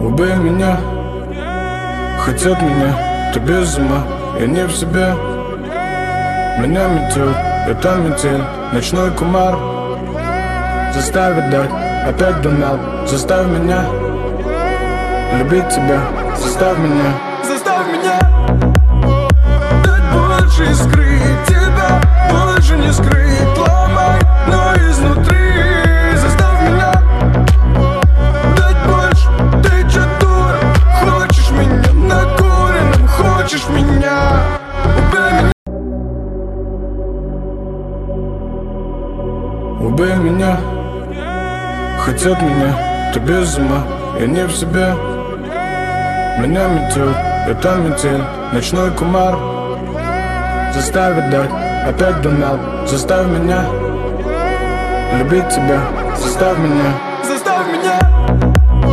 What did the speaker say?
Убей меня, хотят меня, ты без ума, я не в себе. Меня метет, это метель, ночной кумар. Заставит дать, опять дунал. Заставь меня любить тебя, заставь меня. Заставь меня дать больше и скрыть тебя, больше не скрыть. Ломай, но изнутри. Заставь меня дать больше. Ты чё, дура? Хочешь меня накуренным? Хочешь меня? Убей меня, хотят меня, ты без ума, я не в себе. Меня метет, это метель, ночной кумар. Заставит дать, опять дунал. Заставь меня любить тебя, заставь меня. Заставь меня